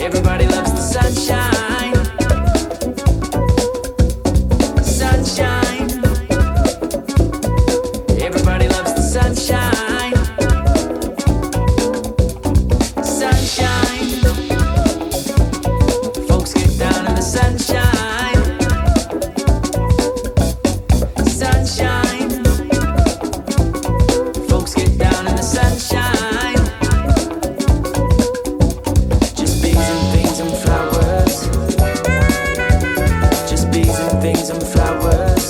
Everybody loves the sunshine. Sunshine. Everybody loves the sunshine. Sunshine. Folks get down in the sunshine. Sunshine. Folks get down in the sunshine. Just bees and things and flowers. Just bees and things and flowers.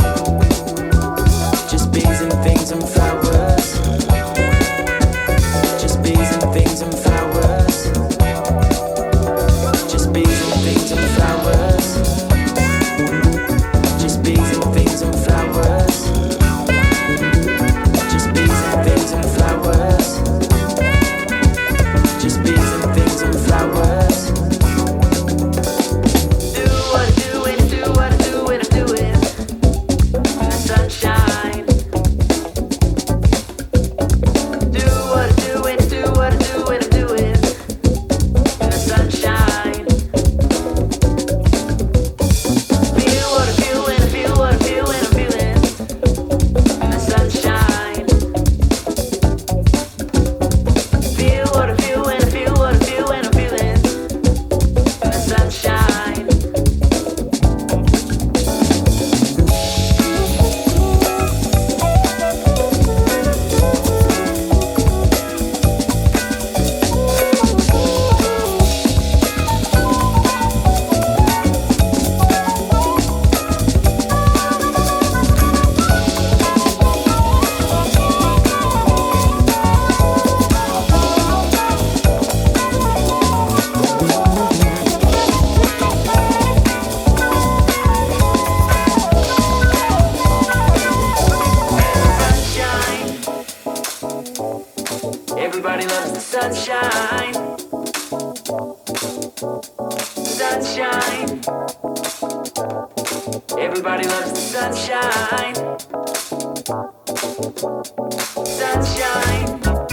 Just bees and things and flowers. Just bees and things and flowers. Just bees and things and flowers. Just bees and things and flowers. Just bees and things and flowers. Just bees and things and flowers. Do what I do and do what I do and I do it in the sunshine. Do what I do and do what I do and I do it in the sunshine. Feel what I feel and I feel what I feel and I'm feeling in the sunshine. Feel what I feel and I feel what I feel and I'm feeling in the sunshine. Sunshine. Everybody loves the sunshine. Sunshine. Everybody loves the sunshine. Sunshine.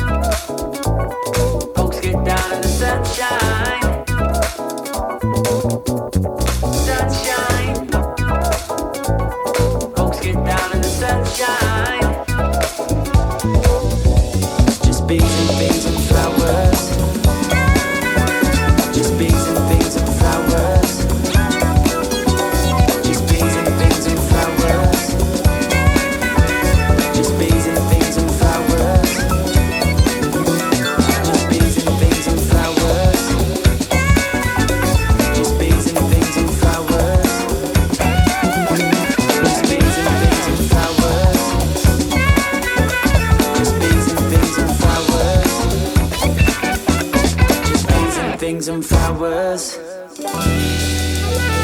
Folks get down in the sunshine. Sunshine. Folks get down in the sunshine. Just bees and things and flowers. Just bees and things and flowers. Just bees and things and flowers. Just bees and things and flowers. Just bees and things and flowers. Just bees and things and flowers. Just bees and things and flowers. Just bees and things and flowers. Just bees and things and flowers.